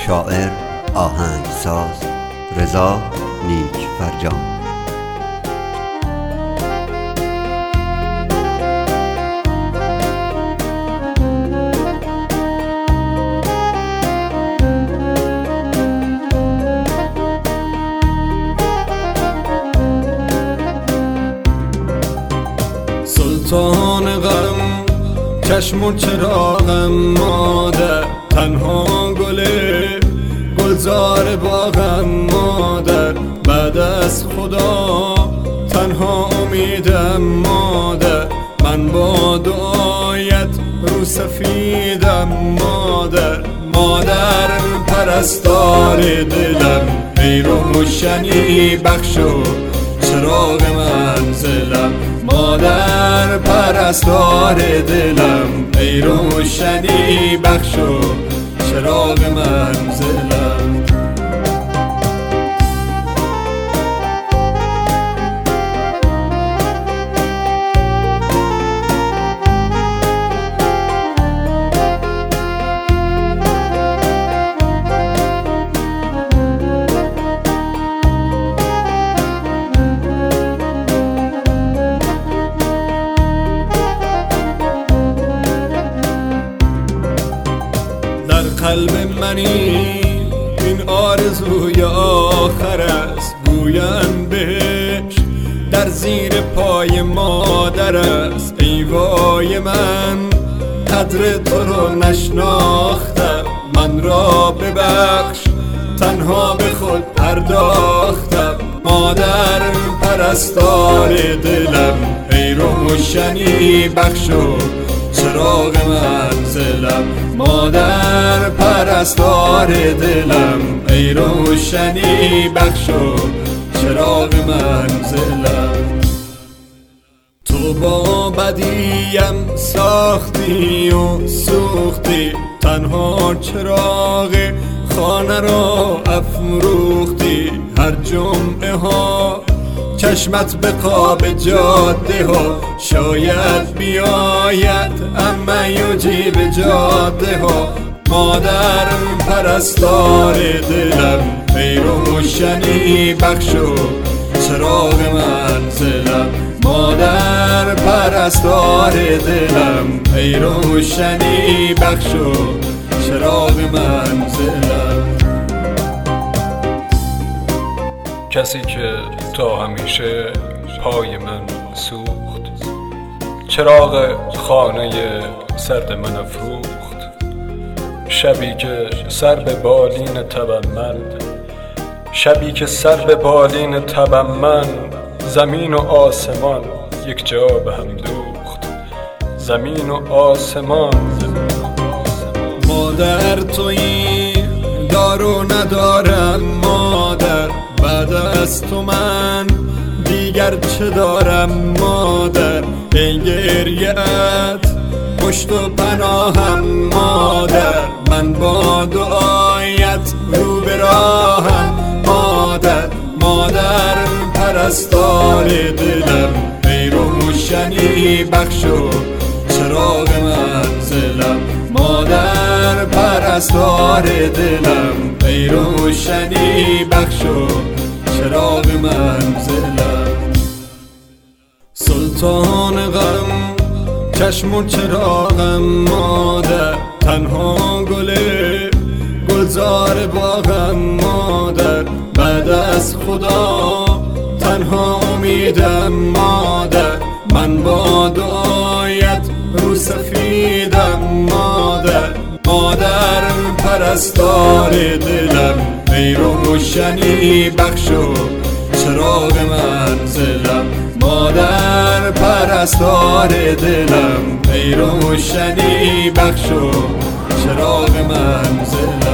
شاعر، آهنگساز رضا نیکفرجام. سلطان غم چشم و چراغم مادر، تنها گلزار باغم مادر، بعد از خدا تنها امیدم مادر، من با دعایت رو سفیدم مادر. مادر پرستار دلم، ای روشنی بخش و چراغ منزلم. مادر پرستار دلم، ای روشنی بخش و چراغ منزلم. قلب منی این آرزوی آخر است، گویم بهش در زیر پای مادر است. ای وای من قدر تو رو نشناختم، من را ببخش تنها به خود پرداختم. مادر پرستار دلم، ای روشنی بخش و چراغ منزلم. مادر پرستار دلم، ای روشنی بخش و چراغ منزلم. تو با بدیم ساختی و سوختی، تنها چراغ خانه را افروختی. هر جمعه ها چشمت به قاب جاده ها، شاید بیاید اما یجیب جاده ها. مادر پرستار دلم، ای روشنی بخش و چراغ منزلم. مادر پرستار دلم، ای روشنی بخش و چراغ منزلم. کسی که تا همیشه پای من سوخت، چراغ خانه سرد من افروخت. شبی که سر به بالین تبم من، شبی که سر به بالین تبم من، زمین و آسمان یک جا به هم دوخت. زمین و آسمان. مادر تویی دار و ندارم مادر، بعد از تو من دیگر چه دارم مادر. ای گریه‌ات پشت و پناهم مادر، من با دعایت رو به راهم مادر. مادر پرستار دلم، ای روشنی بخش و چراغ منزلم. مادر پرستار دلم، ای روشنی بخش و چراغ منزلم. سلطان غم چشم و چراغم مادر، تنها گلزار باغم مادر، بعد از خدا تنها امیدم مادر. من با دعایت رو سفیدم مادر. مادر پرستار دلم، ای روشنی بخش و چراغ منزلم. مادر پرستار دلم، ای روشنی بخش و چراغ منزلم.